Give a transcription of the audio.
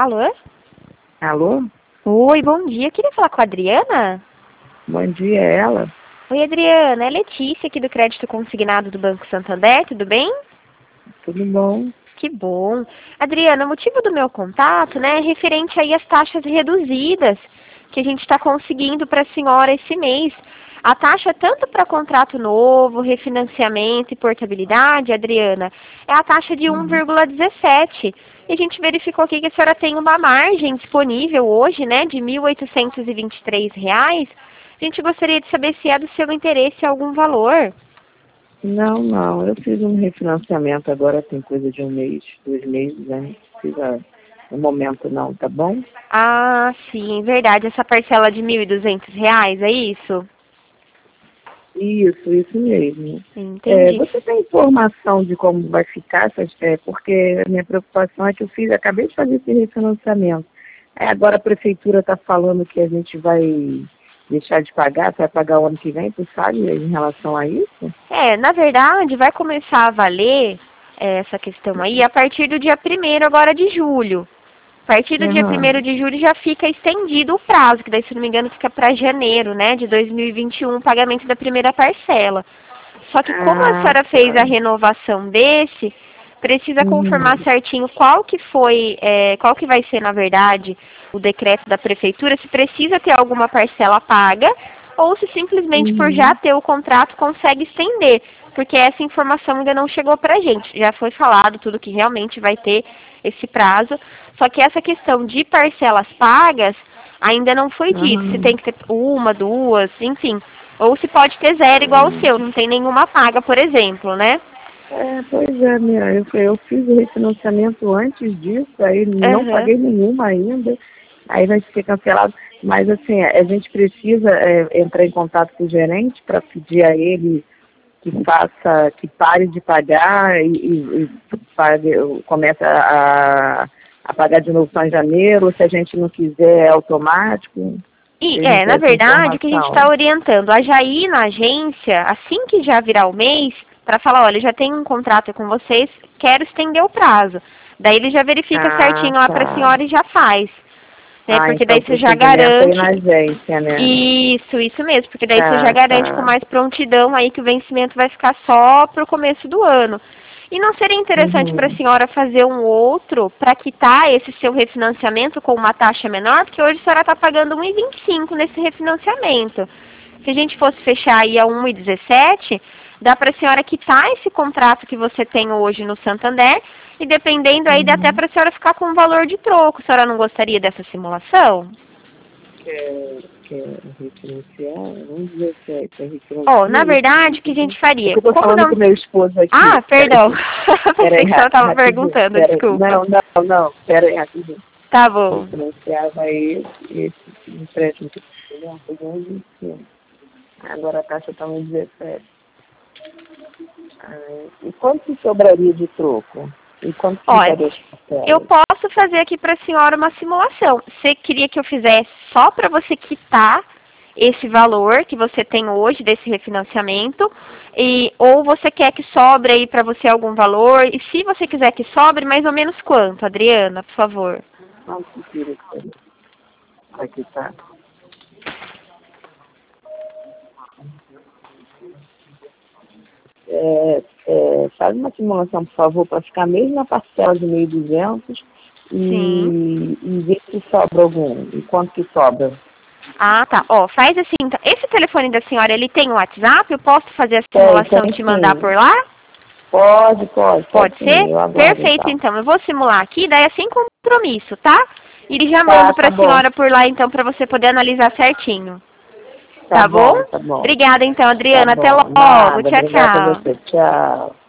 Alô? Alô? Oi, bom dia. Queria falar com a Adriana? Bom dia, é ela? Oi, Adriana. É Letícia aqui do Crédito Consignado do Banco Santander, tudo bem? Tudo bom? Que bom. Adriana, o motivo do meu contato, né, é referente aí às taxas reduzidas que a gente está conseguindo para a senhora esse mês. A taxa tanto para contrato novo, refinanciamento e portabilidade, Adriana, é a taxa de 1,17. E a gente verificou aqui que a senhora tem uma margem disponível hoje, né, de R$ 1.823. A gente gostaria de saber se é do seu interesse algum valor. Não. Eu fiz um refinanciamento agora, tem coisa de 1 mês, 2 meses, né? Não precisa no momento não, tá bom? Ah, sim, verdade. Essa parcela de R$ 1.200, é isso? Isso mesmo. Entendi. Você tem informação de como vai ficar essas, porque a minha preocupação é que acabei de fazer esse refinanciamento. Agora a prefeitura está falando que a gente vai deixar de pagar, vai pagar o ano que vem, tu sabe, em relação a isso? Na verdade, vai começar a valer essa questão aí a partir do dia 1º agora de julho. A partir do dia 1º de julho já fica estendido o prazo, que daí, se não me engano, fica para janeiro, né, de 2021, o pagamento da primeira parcela. Só que como a senhora fez a renovação desse, precisa confirmar certinho qual que vai ser, na verdade, o decreto da prefeitura, se precisa ter alguma parcela paga, ou se simplesmente por já ter o contrato consegue estender, porque essa informação ainda não chegou para a gente. Já foi falado tudo que realmente vai ter esse prazo, só que essa questão de parcelas pagas ainda não foi dito, se tem que ter uma, duas, enfim, ou se pode ter zero igual o seu, não tem nenhuma paga, por exemplo, né? Pois é, eu fiz o refinanciamento antes disso, aí não paguei nenhuma ainda, aí vai ser cancelado. Mas assim, a gente precisa entrar em contato com o gerente para pedir a ele que pare de pagar e comece a pagar de novo só em janeiro, ou se a gente não quiser é automático. Na verdade, o que a gente está orientando a já ir na agência, assim que já virar o mês, para falar, olha, já tenho um contrato com vocês, quero estender o prazo. Daí ele já verifica certinho lá para a senhora e já faz. Né? Porque então daí você já garante. Na agência, né? Isso mesmo, porque daí você já garante com mais prontidão aí que o vencimento vai ficar só para o começo do ano. E não seria interessante para a senhora fazer um outro para quitar esse seu refinanciamento com uma taxa menor? Porque hoje a senhora está pagando 1,25 nesse refinanciamento. Se a gente fosse fechar aí a 1,17, dá para a senhora quitar esse contrato que você tem hoje no Santander e dependendo aí dá até para a senhora ficar com um valor de troco. A senhora não gostaria dessa simulação? Quer refinanciar? 1,17. Na verdade, o que a gente faria? Eu estou falando com meu esposo aqui. Ah, perdão. Pensei que a senhora estava Rapidinho, perguntando, desculpa. Não, pera aí, rapidinho. Tá bom. Financiava esse empréstimo que eu peguei 1,25. Agora a taxa está 1,17. E quanto que sobraria de troco? E quanto ficaria de parcela? Eu posso fazer aqui para a senhora uma simulação. Você queria que eu fizesse só para você quitar esse valor que você tem hoje desse refinanciamento, ou você quer que sobre aí para você algum valor? E se você quiser que sobre, mais ou menos quanto, Adriana, por favor? Não, que queria que vai quitar. Faz uma simulação, por favor, para ficar mesmo na parcela de 1.200 e ver se sobra algum. E quanto que sobra? Ah, tá. Faz assim, então, esse telefone da senhora, ele tem o WhatsApp? Eu posso fazer a simulação e te mandar por lá? Pode ser? Perfeito, então. Eu vou simular aqui, daí é sem compromisso, tá? E ele já manda para a senhora por lá, então, para você poder analisar certinho. Tá bom? Tá bom. Obrigada, então, Adriana. Até logo. Nada, Tchau, obrigada a tchau. você. Tchau.